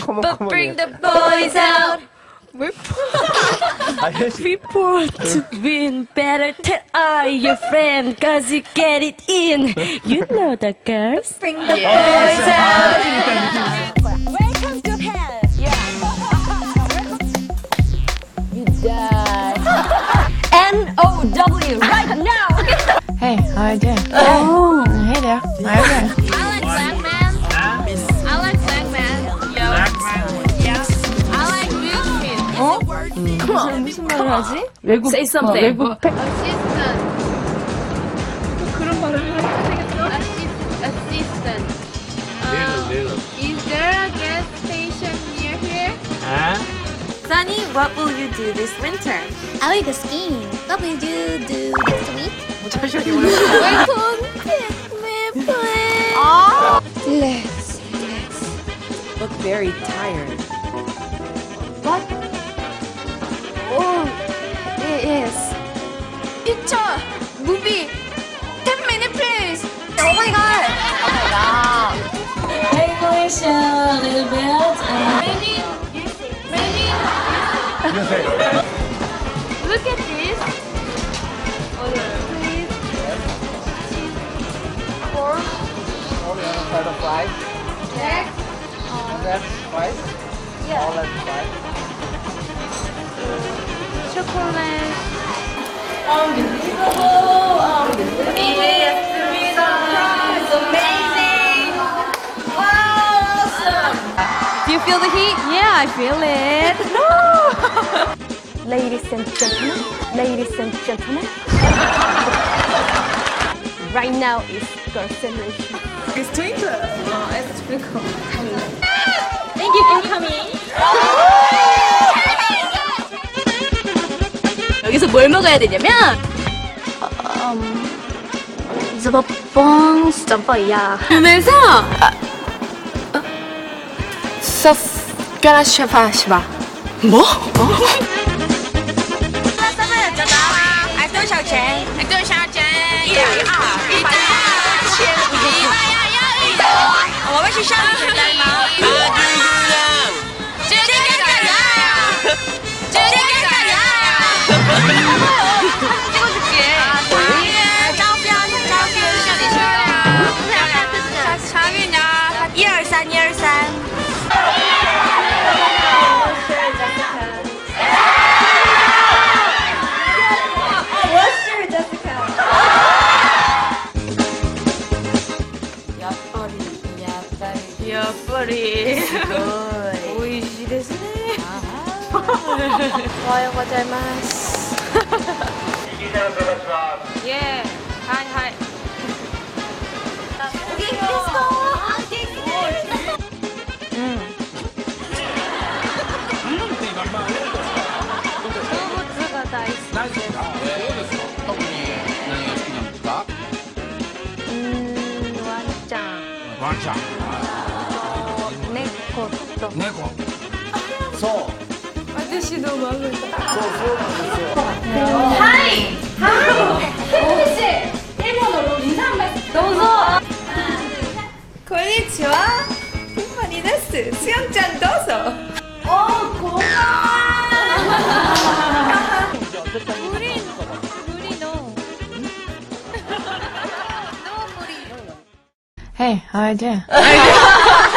But bring the boys out. Report to win. Better tell all your friends, cause you get it in. You know the girls. Bring the boys out. Welcome to hell. You die. N-O-W right now. Hey, how are you doing? Oh, hey there. How are you doing? I like black man. I like black man. Yo. Yeah. I like Will Smith. 어? 무슨 말을 하지? 외국 Say something. 외국 팩. Assistant. 그런 말을 해도 되겠어? Assistant. Is there a gas station near here? Sunny, what will you do this winter? I will go skiing. What will you do next week? Welcome, take me, please. Let's. Look very tired. What? Oh, yes. It's a movie. 10 minutes, please. Oh my god. English a little bit. Look at this. Please. Pork. Butterflies. Egg. That's spice. Yeah. All that spice. Chocolate. It's amazing. Awesome. Do you feel the heat? Yeah, I feel it. Ladies and gentlemen. Ladies and gentlemen. Right now is girl celebration. It's twinkle. It's twinkle. Thank you for coming. 여기서 뭘 먹어야 되냐면 怎么样? 그러면서 뼈나 쉐파 쉐바. 뭐? 야빨이 오이시ですね. おはようございます. 예, 하이 하이. 소부츠가 다이스키. 와ンちゃん. ワンちゃん。 猫と猫。そう。 私のマグだ。 そうなんですよ。 こんにちは。ティファニーです。すやんちゃんどうぞ。Hey, how are you doing?